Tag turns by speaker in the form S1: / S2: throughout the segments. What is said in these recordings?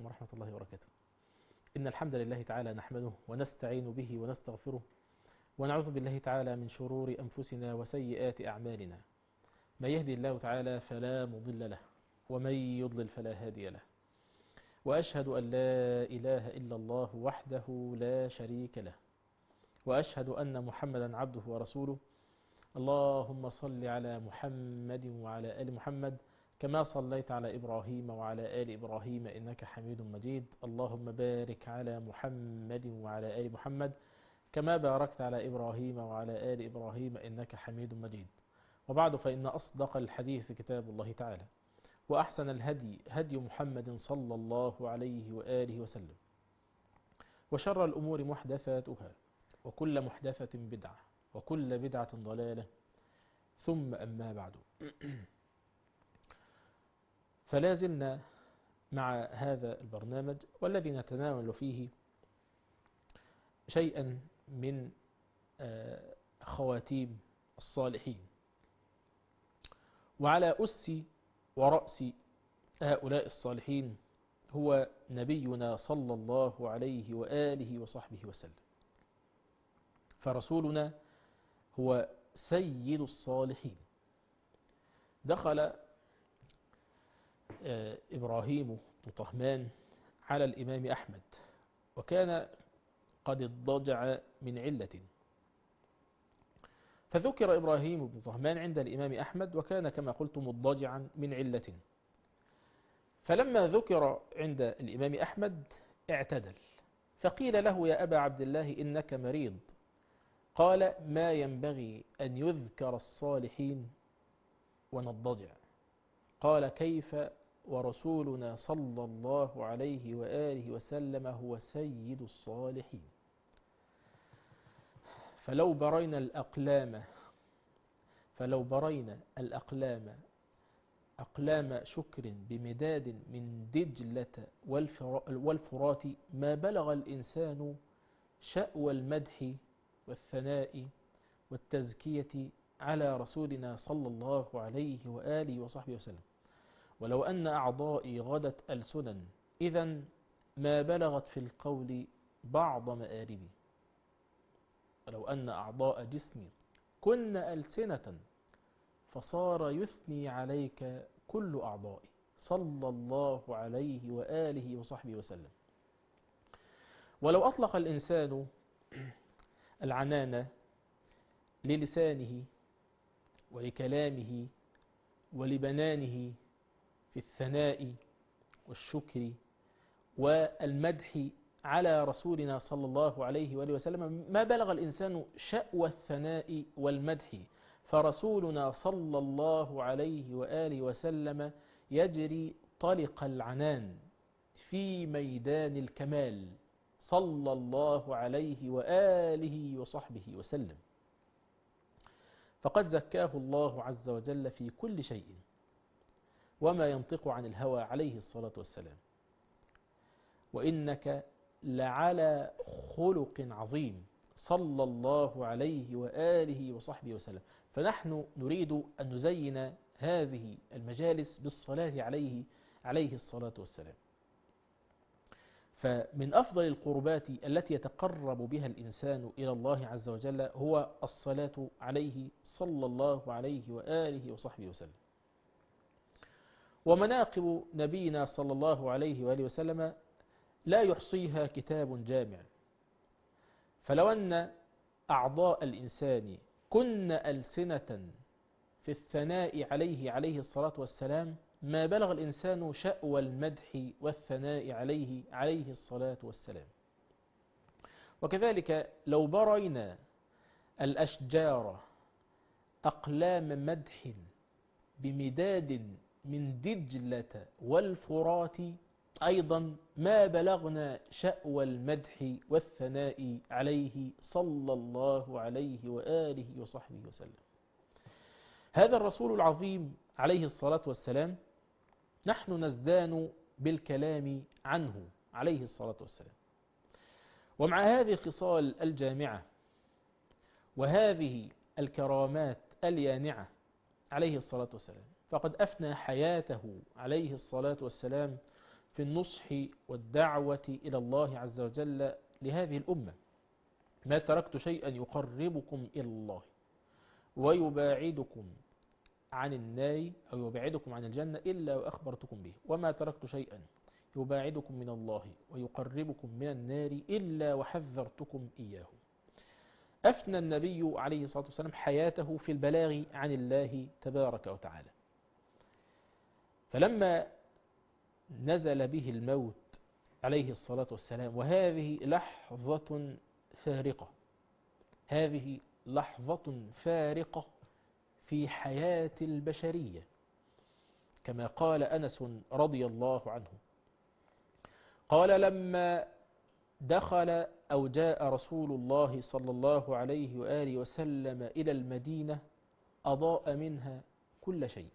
S1: ورحمة الله وبركاته. إن الحمد لله تعالى نحمده ونستعين به ونستغفره ونعوذ بالله تعالى من شرور أنفسنا وسيئات أعمالنا. من يهدي الله تعالى فلا مضل له ومن يضلل فلا هادي له، وأشهد أن لا إله إلا الله وحده لا شريك له، وأشهد أن محمدا عبده ورسوله. اللهم صل على محمد وعلى آل محمد كما صليت على إبراهيم وعلى آل إبراهيم إنك حميد مجيد. اللهم بارك على محمد وعلى آل محمد كما باركت على إبراهيم وعلى آل إبراهيم إنك حميد مجيد. وبعد، فإن أصدق الحديث كتاب الله تعالى، وأحسن الهدي هدي محمد صلى الله عليه وآله وسلم، وشر الأمور محدثاتها، وكل محدثة بدعة، وكل بدعة ضلالة، ثم أما بعد. فلا زلنا مع هذا البرنامج والذي نتناول فيه شيئا من خواتيم الصالحين، وعلى أس ورأس هؤلاء الصالحين هو نبينا صلى الله عليه وآله وصحبه وسلم. فرسولنا هو سيد الصالحين. دخل إبراهيم بن طهمان على الإمام أحمد، وكان قد اضطجع من علة، فذكر إبراهيم بن طهمان عند الإمام أحمد، وكان كما قلت مضطجعا من علة. فلما ذكر عند الإمام أحمد اعتدل، فقيل له: يا أبا عبد الله إنك مريض. قال: ما ينبغي أن يذكر الصالحين ونضجع. قال: كيف ورسولنا صلى الله عليه وآله وسلم هو سيد الصالحين. فلو برينا الأقلام أقلام شكر بمداد من دجلة والفرات، ما بلغ الإنسان شأوى المدح والثناء والتزكية على رسولنا صلى الله عليه وآله وصحبه وسلم. ولو أن أعضائي غدت ألسنا، إذن ما بلغت في القول بعض مآربي. ولو أن أعضاء جسمي كن ألسنة، فصار يثني عليك كل أعضائي صلى الله عليه وآله وصحبه وسلم. ولو أطلق الإنسان العنان للسانه ولكلامه ولبنانه في الثناء والشكر والمدح على رسولنا صلى الله عليه وآله وسلم، ما بلغ الإنسان شأوى الثناء والمدح. فرسولنا صلى الله عليه وآله وسلم يجري طلق العنان في ميدان الكمال صلى الله عليه وآله وصحبه وسلم، فقد زكاه الله عز وجل في كل شيء، وما ينطق عن الهوى عليه الصلاة والسلام. وإنك لعلى خلق عظيم صلى الله عليه وآله وصحبه وسلم. فنحن نريد أن نزين هذه المجالس بالصلاة عليه الصلاة والسلام. فمن أفضل القربات التي يتقرب بها الإنسان إلى الله عز وجل هو الصلاة عليه صلى الله عليه وآله وصحبه وسلم. ومناقب نبينا صلى الله عليه وآله وسلم لا يحصيها كتاب جامع. فلو أن أعضاء الإنسان كن ألسنة في الثناء عليه الصلاة والسلام، ما بلغ الإنسان شأوى المدح والثناء عليه الصلاة والسلام. وكذلك لو برينا الأشجار أقلام مدح بمداد من دجلة والفرات، أيضا ما بلغنا شأوى المدح والثناء عليه صلى الله عليه وآله وصحبه وسلم. هذا الرسول العظيم عليه الصلاة والسلام نحن نزدان بالكلام عنه عليه الصلاة والسلام. ومع هذه الخصال الجامعة وهذه الكرامات اليانعة عليه الصلاة والسلام، فقد أفنى حياته عليه الصلاة والسلام في النصح والدعوة إلى الله عز وجل لهذه الأمة. ما تركت شيئا يقربكم إلى الله ويباعدكم عن النار أو يباعدكم عن الجنة إلا وأخبرتكم به، وما تركت شيئا يباعدكم من الله ويقربكم من النار إلا وحذرتكم إياه. أفنى النبي عليه الصلاة والسلام حياته في البلاغ عن الله تبارك وتعالى، فلما نزل به الموت عليه الصلاة والسلام، وهذه لحظة فارقة، هذه لحظة فارقة في حياة البشرية، كما قال أنس رضي الله عنه قال: لما دخل أو جاء رسول الله صلى الله عليه وآله وسلم إلى المدينة أضاء منها كل شيء،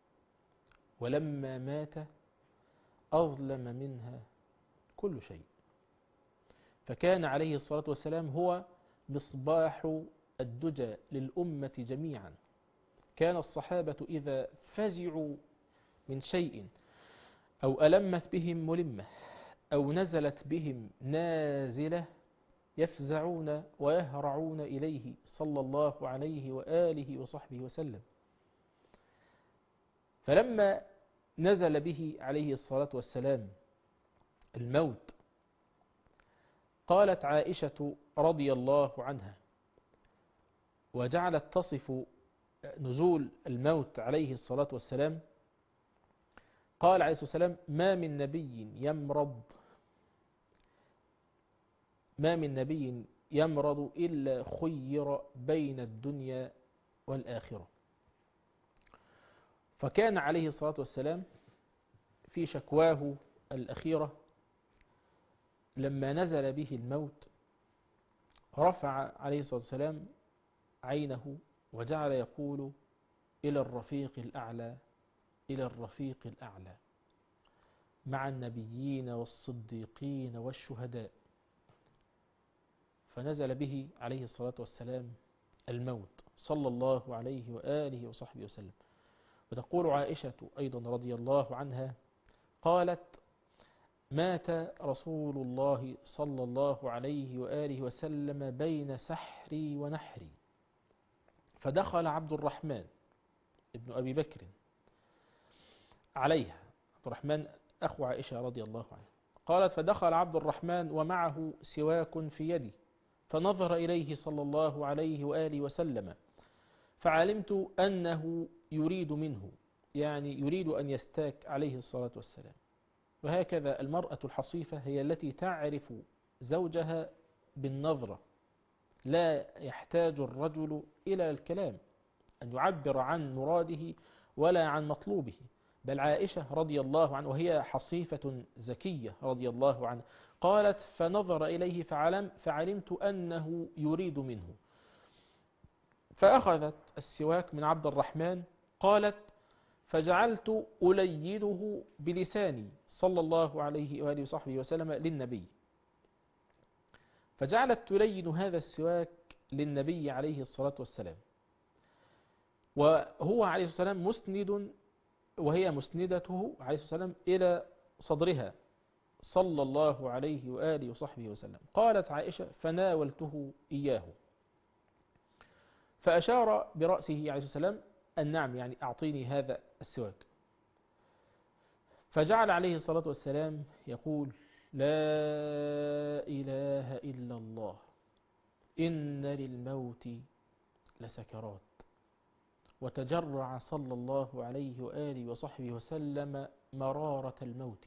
S1: ولما مات أظلم منها كل شيء. فكان عليه الصلاة والسلام هو مصباح الدجى للأمة جميعا. كان الصحابة إذا فزعوا من شيء أو ألمت بهم ملمة أو نزلت بهم نازلة يفزعون ويهرعون إليه صلى الله عليه وآله وصحبه وسلم. فلما نزل به عليه الصلاة والسلام الموت، قالت عائشة رضي الله عنها وجعلت تصف نزول الموت عليه الصلاة والسلام، قال عليه الصلاة والسلام: ما من نبي يمرض إلا خير بين الدنيا والآخرة. فكان عليه الصلاة والسلام في شكواه الأخيرة لما نزل به الموت رفع عليه الصلاة والسلام عينه وجعل يقول: إلى الرفيق الأعلى، إلى الرفيق الأعلى مع النبيين والصديقين والشهداء. فنزل به عليه الصلاة والسلام الموت صلى الله عليه وآله وصحبه وسلم. وتقول عائشة أيضا رضي الله عنها قالت: مات رسول الله صلى الله عليه وآله وسلم بين سحري ونحري، فدخل عبد الرحمن ابن أبي بكر عليها، عبد الرحمن أخو عائشة رضي الله عنها، قالت: فدخل عبد الرحمن ومعه سواك في يدي، فنظر إليه صلى الله عليه وآله وسلم، فعلمت أنه يريد منه، يعني يريد أن يستاك عليه الصلاة والسلام. وهكذا المرأة الحصيفة هي التي تعرف زوجها بالنظرة، لا يحتاج الرجل إلى الكلام أن يعبر عن مراده ولا عن مطلوبه. بل عائشة رضي الله عنها وهي حصيفة زكية رضي الله عنها قالت: فنظر إليه فعلمت أنه يريد منه، فأخذت السواك من عبد الرحمن، قالت: فجعلت أليده بلساني صلى الله عليه وآله وصحبه وسلم للنبي، فجعلت تلين هذا السواك للنبي عليه الصلاة والسلام، وهو عليه الصلاة والسلام مسند وهي مسندته عليه الصلاة والسلام إلى صدرها صلى الله عليه وآله وصحبه وسلم. قالت عائشة: فناولته إياه، فأشار برأسه عليه الصلاة والسلام أن نعم، يعني أعطيني هذا السواك. فجعل عليه الصلاة والسلام يقول: لا إله إلا الله، إن للموت لسكرات. وتجرع صلى الله عليه وآله وصحبه وسلم مرارة الموت،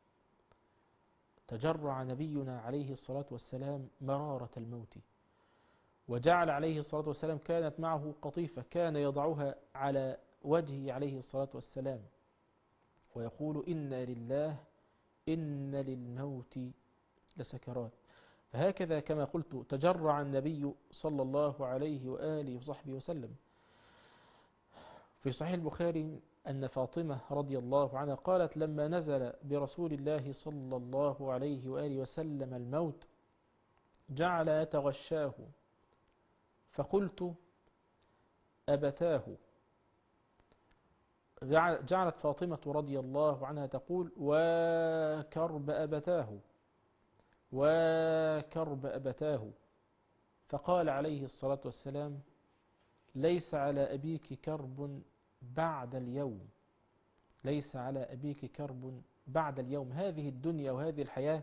S1: تجرع نبينا عليه الصلاة والسلام مرارة الموت. وجعل عليه الصلاة والسلام كانت معه قطيفة كان يضعها على وجهه عليه الصلاة والسلام ويقول: إنا لله إن للموت لسكرات. فهكذا كما قلت تجرع النبي صلى الله عليه وآله وصحبه وسلم. في صحيح البخاري أن فاطمة رضي الله عنها قالت: لما نزل برسول الله صلى الله عليه وآله وسلم الموت جعل يتغشاه، فقلت: أبتاه، جعلت فاطمة رضي الله عنها تقول: وكرب أبتاه وكرب أبتاه. فقال عليه الصلاة والسلام: ليس على أبيك كرب بعد اليوم، ليس على أبيك كرب بعد اليوم. هذه الدنيا وهذه الحياة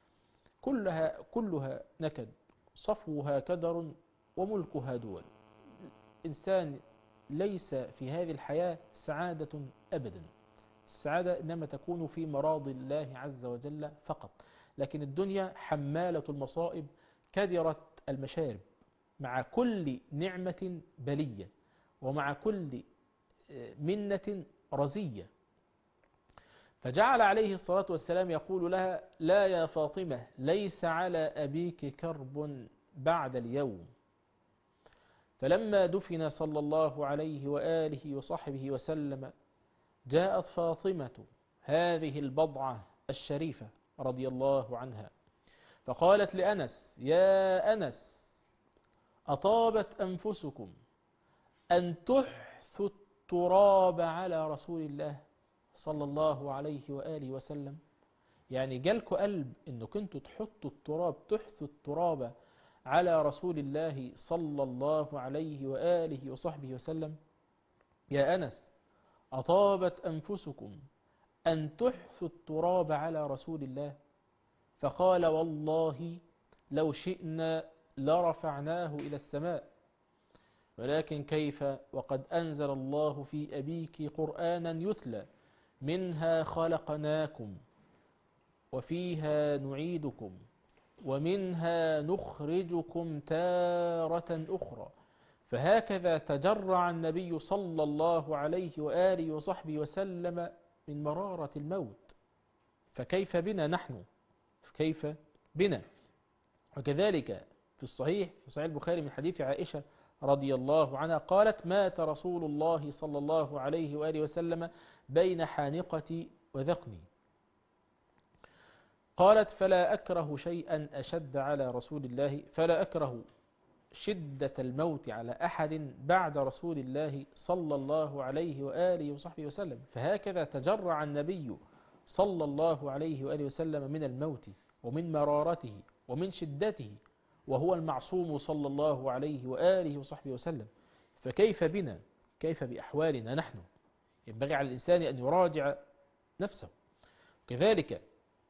S1: كلها نكد، صفوها كدر وملكها دول. الإنسان ليس في هذه الحياة سعادة أبدا، السعادة إنما تكون في مراضي الله عز وجل فقط. لكن الدنيا حمالة المصائب كدرة المشارب، مع كل نعمة بلية، ومع كل منة رزية. فجعل عليه الصلاة والسلام يقول لها: لا يا فاطمة، ليس على أبيك كرب بعد اليوم. فلما دفن صلى الله عليه وآله وصحبه وسلم، جاءت فاطمة هذه البضعة الشريفة رضي الله عنها، فقالت لأنس: يا أنس، أطابت أنفسكم أن تحثوا التراب على رسول الله صلى الله عليه وآله وسلم. يعني جالكوا قلب إنه كنتوا تحطوا التراب، تحثوا التراب على رسول الله صلى الله عليه وآله وصحبه وسلم. يا أنس، أطابت أنفسكم أن تحثوا التراب على رسول الله؟ فقال: والله لو شئنا لرفعناه إلى السماء، ولكن كيف وقد أنزل الله في أبيك قرآنا يتلى منها خلقناكم وفيها نعيدكم ومنها نخرجكم تارة أخرى. فهكذا تجرع النبي صلى الله عليه وآله وصحبه وسلم من مرارة الموت، فكيف بنا نحن؟ كيف بنا؟ وكذلك في الصحيح، في صحيح البخاري من حديث عائشة رضي الله عنها قالت: مات رسول الله صلى الله عليه وآله وسلم بين حانقتي وذقني. قالت: فلا أكره شيئا أشد على رسول الله، فلا أكره شدة الموت على أحد بعد رسول الله صلى الله عليه وآله وصحبه وسلم. فهكذا تجرع النبي صلى الله عليه وآله وسلم من الموت ومن مرارته ومن شدته، وهو المعصوم صلى الله عليه وآله وصحبه وسلم. فكيف بنا؟ كيف بأحوالنا نحن؟ ينبغي على الإنسان أن يراجع نفسه. كذلك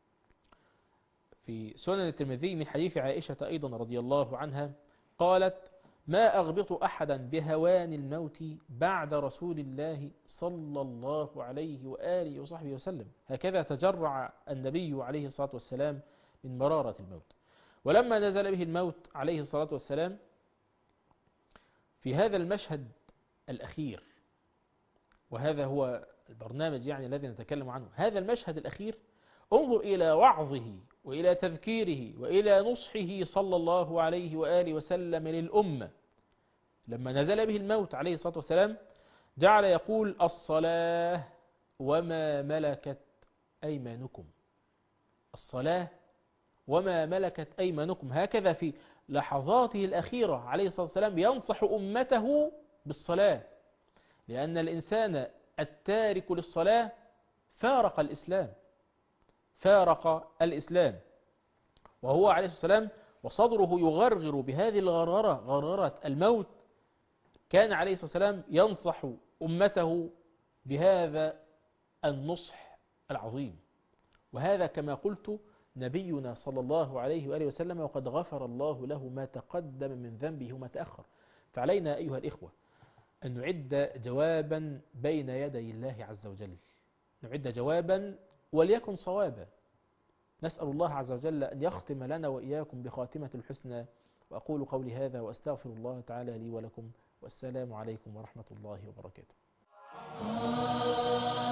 S1: في سنن الترمذي من حديث عائشة أيضا رضي الله عنها قالت: ما أغبط أحدا بهوان الموت بعد رسول الله صلى الله عليه وآله وصحبه وسلم. هكذا تجرع النبي عليه الصلاة والسلام من مرارة الموت. ولما نزل به الموت عليه الصلاة والسلام في هذا المشهد الأخير، وهذا هو البرنامج يعني الذي نتكلم عنه، هذا المشهد الأخير، انظر إلى وعظه وإلى تذكيره وإلى نصحه صلى الله عليه وآله وسلم للأمة. لما نزل به الموت عليه الصلاة والسلام جعل يقول: الصلاة وما ملكت أيمانكم، الصلاة وما ملكت أيمانكم. هكذا في لحظاته الأخيرة عليه الصلاة والسلام ينصح أمته بالصلاة، لأن الإنسان التارك للصلاة فارق الإسلام، فارق الإسلام، وهو عليه الصلاة والسلام وصدره يغرغر بهذه الغرغرة، غرغرة الموت. كان عليه الصلاة والسلام ينصح أمته بهذا النصح العظيم. وهذا كما قلت نبينا صلى الله عليه وآله وسلم، وقد غفر الله له ما تقدم من ذنبه وما تأخر. فعلينا أيها الإخوة أن نعد جوابا بين يدي الله عز وجل، نعد جوابا وليكن صوابا. نسأل الله عز وجل أن يختم لنا وإياكم بخاتمة الحسنى. وأقول قولي هذا وأستغفر الله تعالى لي ولكم، والسلام عليكم ورحمة الله وبركاته.